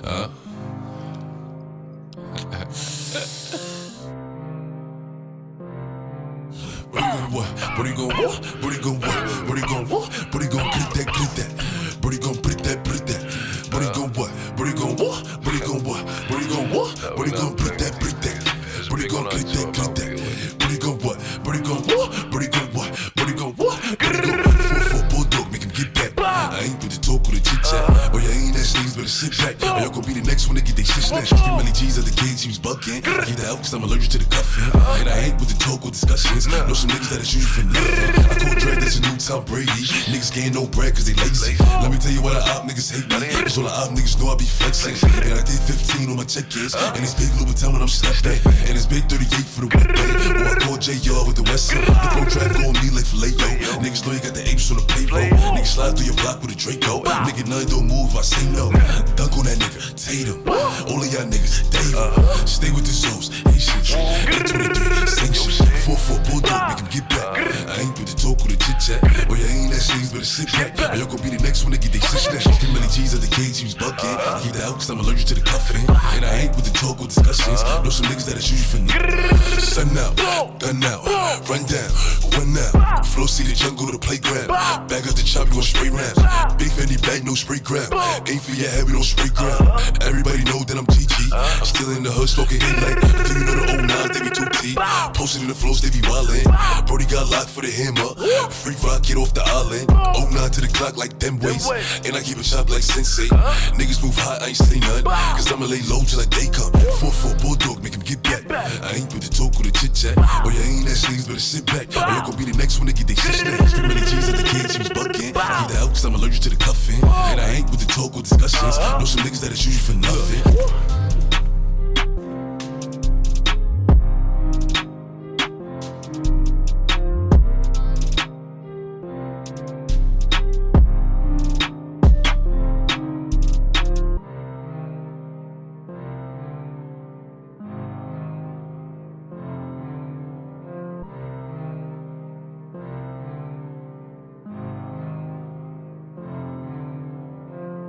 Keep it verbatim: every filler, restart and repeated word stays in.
Uh. What you gon' what? What you gon' what? What you gon' what? What you gon' what? What you gon' put that, put that? What you gon' put that, put that? What you gon' what? What you gon' what? What you gon' what? What you gon' what? What you gon' put that, put that? What you gon' put that, put that? What you gon' what? What you gon' what? What you gon' what? What you gon' what? What you gon' four four bulldog, make him get back. I ain't with the talk or the chit chat. Oh yeah, ain't that sneeze, better sit back. Oh y'all gon' be the next one to get they shit snatched. Three million G's at the cage, he was bucking. I get out cause I'm allergic to the cuffing. And I ain't with the talk or discussions. Know some niggas that'll shoot you for nothing. I call Dre, that's a new Tom Brady. Niggas getting no bread cause they lazy. Let me tell you why the op niggas hate me. Cause all the op niggas know I be flexing. And I did fifteen on my check-ins. And it's big Louboutin when I'm stepping. And it's big thirty-eight for the weekday. Or I call J R with the West End. The pro traffic on me like filet yo. Niggas know you got the apes on the payroll. Niggas slide through your block with a Draco. Nigga none don't move, I say no. Dunk on that nigga, Tatum. All of y'all niggas, David. Stay with the Zoes, Haitians. eight twenty-three, sanctions. four four bulldog, make him get back. I ain't with the talk or the chit chat. Oh yeah, ain't that sneeze, better sit back. Or y'all gon' be the next one to get they shit snatched. Three million G's at the cage, he was bucking. I keep that out cause I'm allergic to the cuffing. And I ain't with the talk or discussions. Know some niggas that'll shoot you for nothing. Sun out, gun out, run down, one out. Flow see the jungle to the playground. Bag up the chop, you gon' spray rounds. Big Fendi bag, no spray ground. Aim for your head, we don't spray ground. Everybody know that I'm G G. I'm still in the hood, smoking hit like. Do you know the old nines, they be two T. Posted in the flows, they be wildin'. Brody got locked for the hammer. Free rock, get off the island. oh nine to the clock like them ways. And I keep it chopped like Sensei. Niggas move hot, I ain't say none. Cause I'ma lay low till like day come. four four bulldog, make him get back. I ain't with the talk or the chit chat. Oh yeah, ain't that sneeze, better sit back. Or y'all gon' be the next one to get they shit snatched. Three million G's at the cage, he was bucking. I keep that out cause I'm allergic to the cuffing. And I ain't with the talk or discussions. Know some niggas that'll shoot you for nothing.